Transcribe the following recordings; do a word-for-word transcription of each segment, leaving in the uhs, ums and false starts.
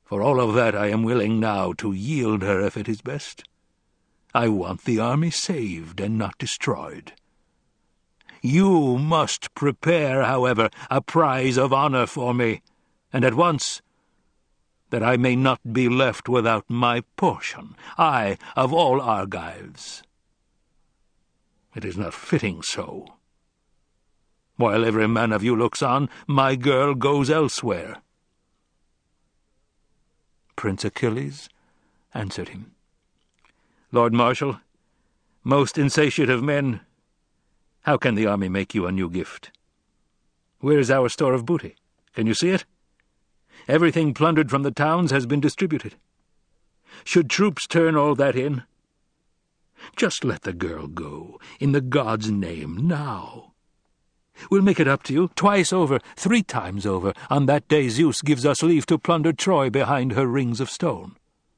For all of that I am willing now to yield her if it is best. I want the army saved and not destroyed. You must prepare, however, a prize of honor for me, and at once, that I may not be left without my portion, I, of all Argives. It is not fitting so. While every man of you looks on, my girl goes elsewhere." Prince Achilles answered him, "Lord Marshal, most insatiate of men, how can the army make you a new gift? Where is our store of booty? Can you see it? Everything plundered from the towns has been distributed. Should troops turn all that in? Just let the girl go, in the gods' name, now. We'll make it up to you, twice over, three times over, on that day Zeus gives us leave to plunder Troy behind her rings of stone."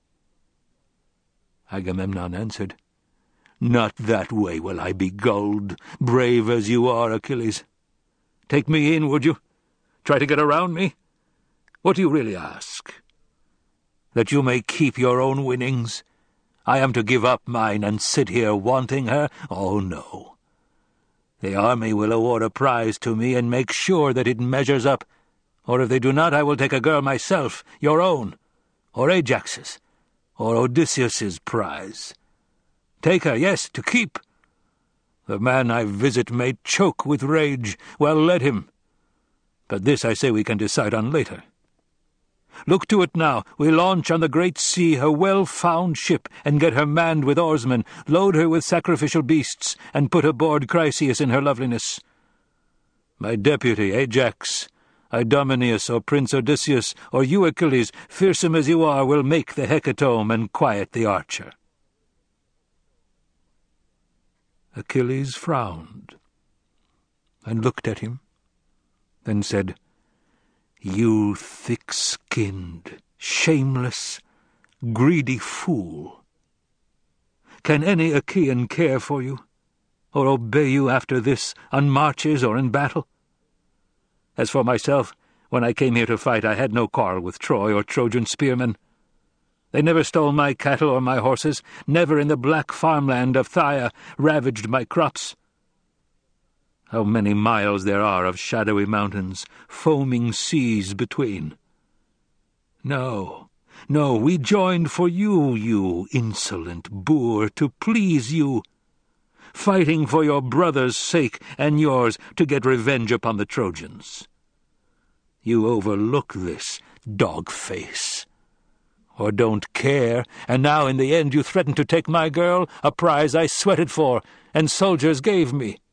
Agamemnon answered, "Not that way will I be gulled, brave as you are, Achilles. Take me in, would you? Try to get around me? What do you really ask? That you may keep your own winnings? I am to give up mine and sit here wanting her? Oh, no. The army will award a prize to me and make sure that it measures up, or if they do not, I will take a girl myself, your own, or Ajax's, or Odysseus's prize. Take her, yes, to keep. The man I visit may choke with rage. Well, let him. But this I say we can decide on later. Look to it now. We launch on the great sea her well-found ship, and get her manned with oarsmen, load her with sacrificial beasts, and put aboard Chryseis in her loveliness. My deputy, Ajax, Idomeneus, or Prince Odysseus, or you, Achilles, fearsome as you are, will make the hecatomb and quiet the archer." Achilles frowned, and looked at him, then said, "You thick-skinned, shameless, greedy fool! Can any Achaean care for you, or obey you after this, on marches or in battle? As for myself, when I came here to fight, I had no quarrel with Troy or Trojan spearmen. They never stole my cattle or my horses, never in the black farmland of Phthia ravaged my crops. How many miles there are of shadowy mountains, foaming seas between. No, no, we joined for you, you insolent boor, to please you, fighting for your brother's sake and yours to get revenge upon the Trojans. You overlook this, dog-face, or don't care, and now in the end you threaten to take my girl, a prize I sweated for, and soldiers gave me.